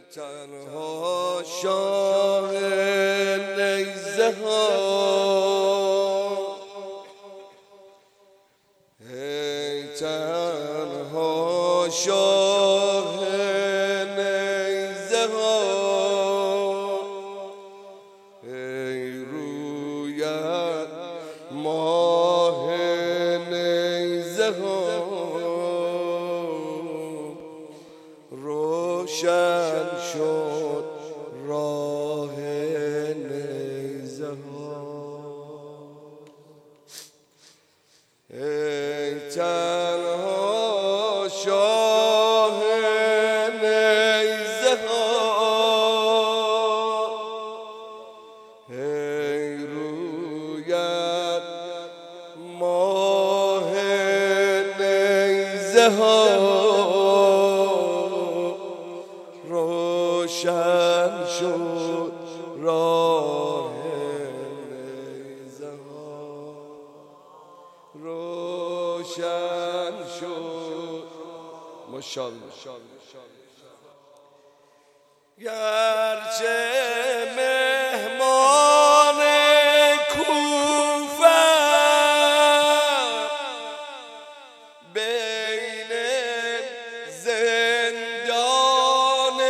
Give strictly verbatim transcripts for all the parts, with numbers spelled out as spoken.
تنها شاه نیزه ها، ای تنها شاه نیزه ها، ای رویت ماه نیزه ها، روشن شد راه نیزه ها، ای تنها شاه نیزه ها، ای رویت ماه نیزه ها، روشن شد راه نیزه ها، روشن شد. ماشاءالله. گرچه مهمان کوفه بین زندان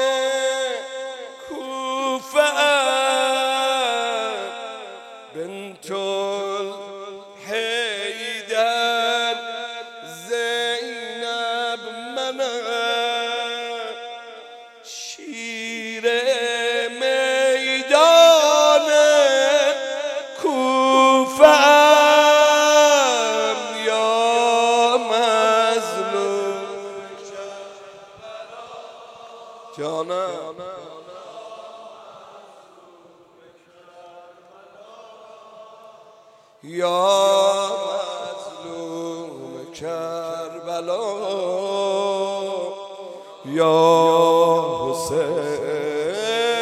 کوفه بنت الحیدر زینب منم، شیر میدان کوفه ام، یا مظلوم جانم، یا مظلوم کربلا، یا حسین،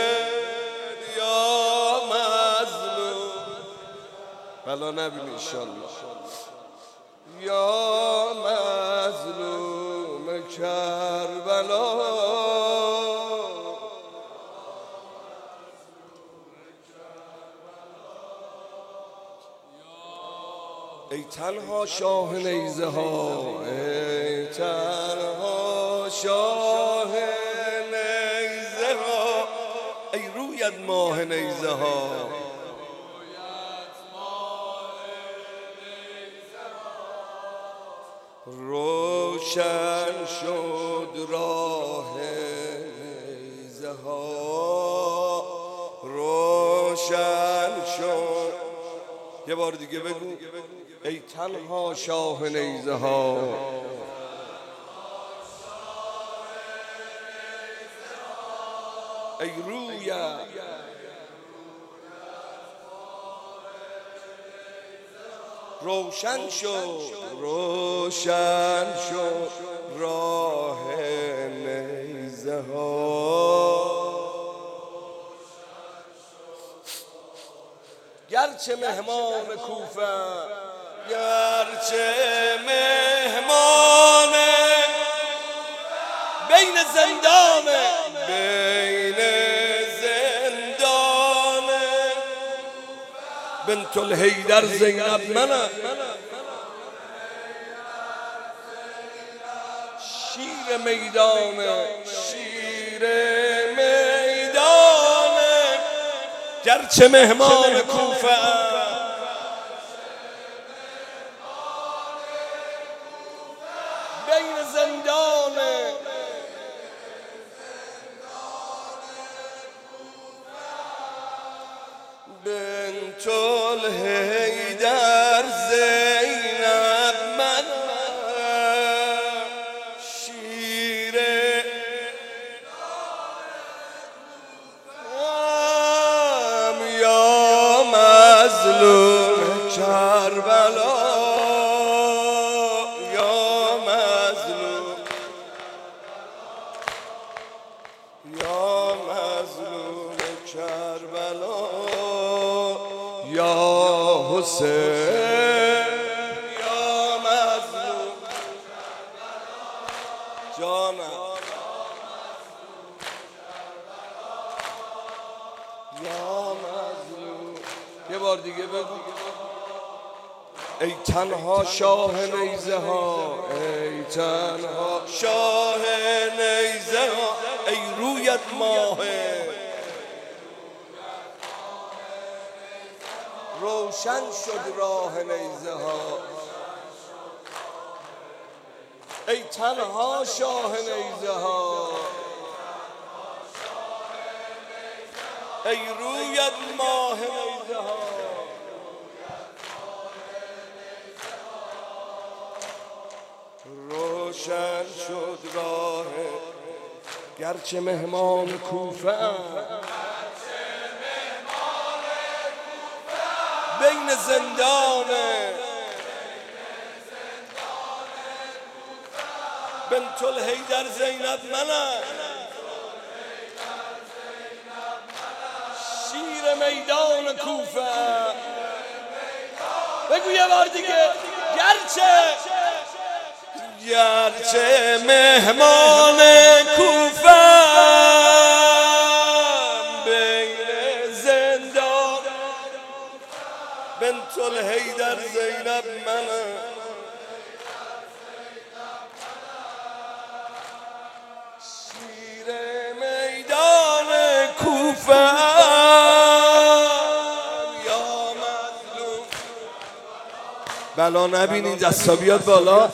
یا مظلوم بلا نبینی انشالله، یا مظلوم کربلا، ای تنها شاه نیزه ها، ای تنها شاه نیزه ها، ای رویت ماه نیزه ها، روشن شد راه نیزه ها، روشن شد. یه بار دیگه بگو، ای تنها شاه نیزه ها، ای رویت روشن شد، روشن شد راه نیزه ها، گرچه مهمان کوفه، گرچه مهمان بین زندان بین زندان بنت الحیدر زینب منم، شیر میدان شیر میدان، گرچه مهمان کوفه بین زندان بنت الحیدر زینب منم، شیر ام، یا مظلوم کربلا، یا مظلوم، یا مظلوم کربلا، یا حسین، یا مظلوم جانم، یا مظلوم. یه بار دیگه بگو. ای تنها شاه نیزه ها، ای تنها شاه نیزه ها، ای رویت ماهه روشن شد راه نیزه ها. ای تنها شاه نیزه ها، ای رویت ماه نیزه ها. روشن شد راه گرچه مهمان کوفه ام، بین زندانه بنت الحیدر زینب منم، شیر میدان کوفه. بگو یه بار دیگه. گرچه گرچه مهمان کوفه بین زندان بنت الحیدر زینب منم، شیر میدان کوفه یا مظلوم. بلا نبینین دستا بیاد بالا.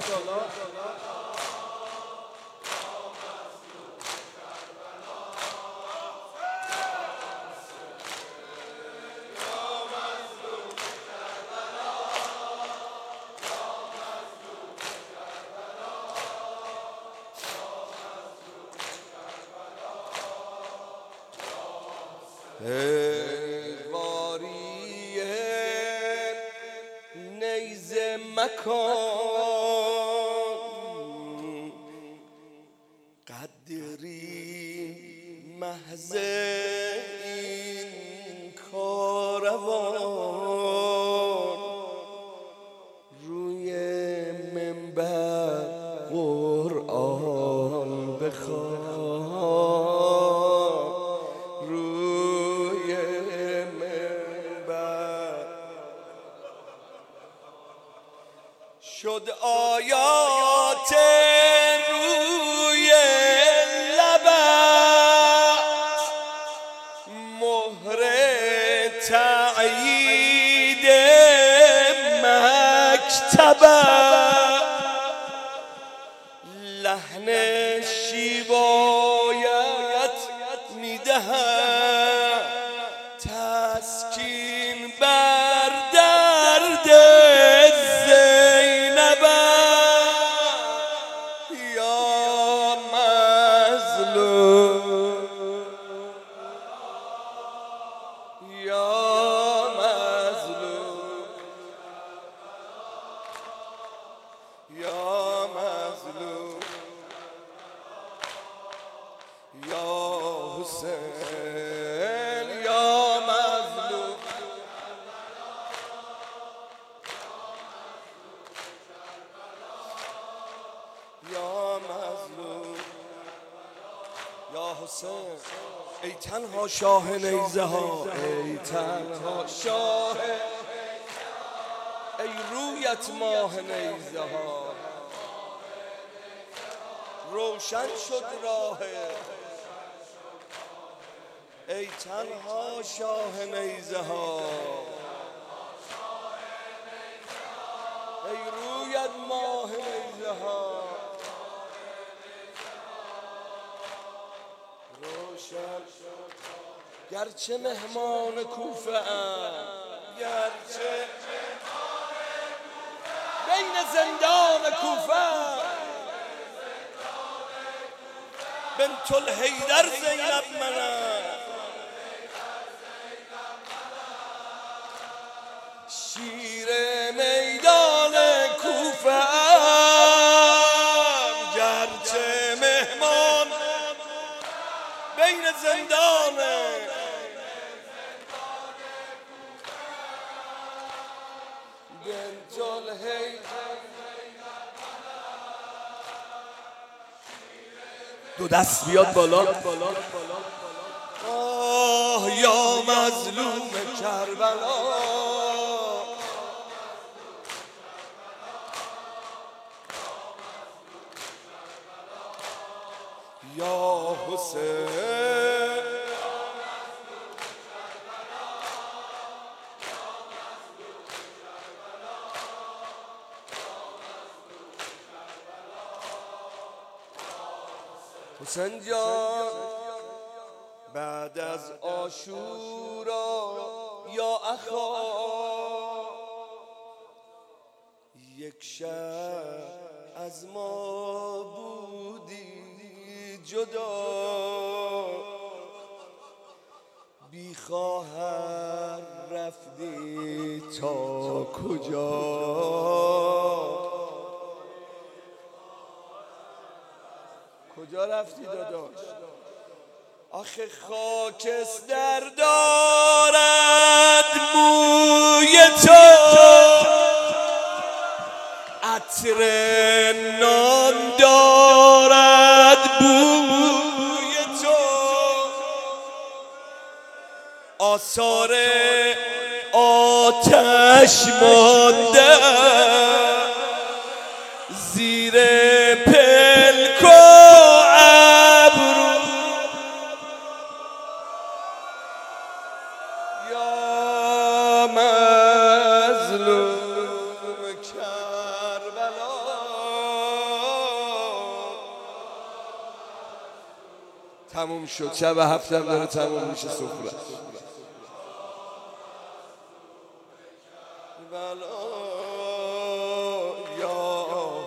باری نیزه مکان قدری محض این کاروان روی منبر قرآن بخوان، شد آیات روی لبت مهر تأیید مکتبت، لحن شیوایت میدهد تسکین بر درد زینب یا مظلوم یا مظلوم یا مظلوم یا حسین یا مظلوم. یا مظلوم یا حسین. ای تنها شاه نیزه ها، ای تنها شاه، ای رویت ماه نیزه ها. روشن شد راه ای تنها شاه نیزه ها، ای رویت ماه نیزه ها. روشن شد گرچه مهمان کوفه ام، گرچه بین زندان کوفه بنت الحیدر زینب منم، شیر میدان کوفه ام، گرچه مهمان بین زندان بنت الحیدر. دو دست بیاد بالا. یا مظلوم کربلا یا حسین حسین جان بعد از عاشورا یا اخا یک شب از ما بودی جدا بی خواهر رفتی تا کجا کجا رفتی داداش آخه خاکستر دارد موی تو عطر نان دارد بوی تو آثار آتش مانده زیر پلک و ابرو یا مظلوم کربلا تموم شد شب هفتم داره تموم میشه سفره یا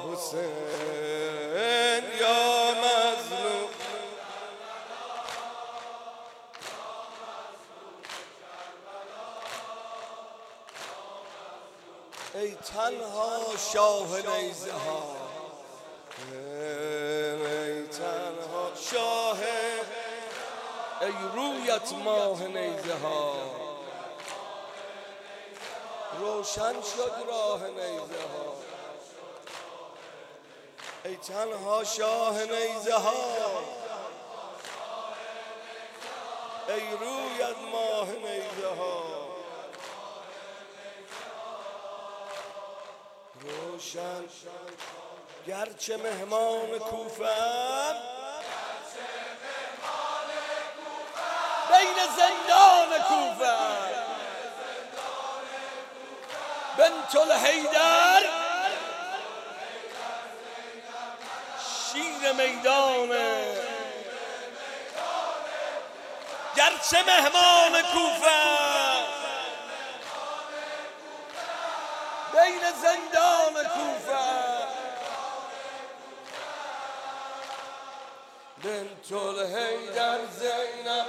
حسین یا مظلوم ای تنها شاه نیزه ها ای تنها شاه ای رویت ماه نیزه ها روشن شد راه نیزه ها ای تنها شاه نیزه ها ای رویت ماه نیزه ها روشن گرچه مهمان کوفه‌ام بین زندان کوفه بنت الحیدر شیر میدان گرچه مهمان کوفه بین زندان کوفه بنت الحیدر زینب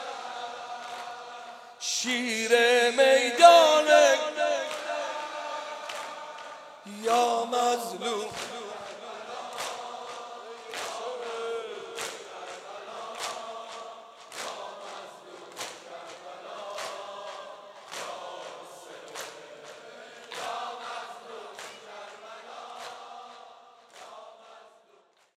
شیر میدان یا مظلوم